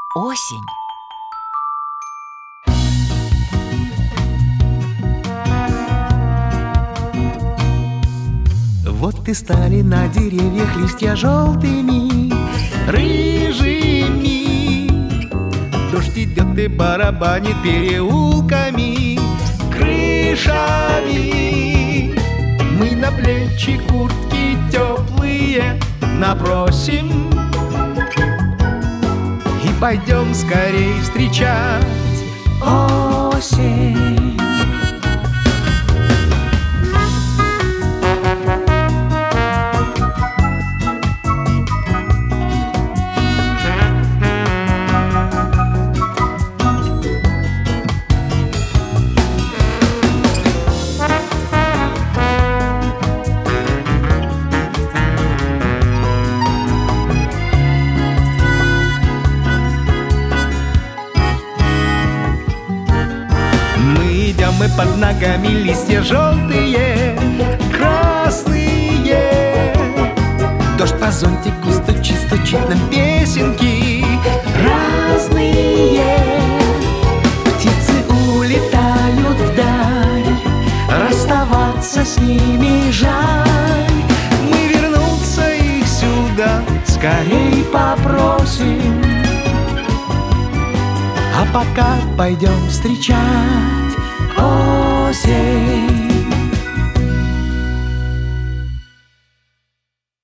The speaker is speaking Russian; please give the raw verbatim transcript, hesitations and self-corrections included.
Осень. Вот и стали на деревьях листья желтыми, рыжими. Дождь идет и барабанит переулками, крышами. Мы на плечи куртки теплые набросим и пойдем скорей встречать осень. Мы под ногами листья желтые, красные. Дождь по зонтику стучит, стучит нам песенки разные. Птицы улетают вдаль, расставаться с ними жаль. Мы вернуться их сюда скорей попросим, а пока пойдем встречать осень.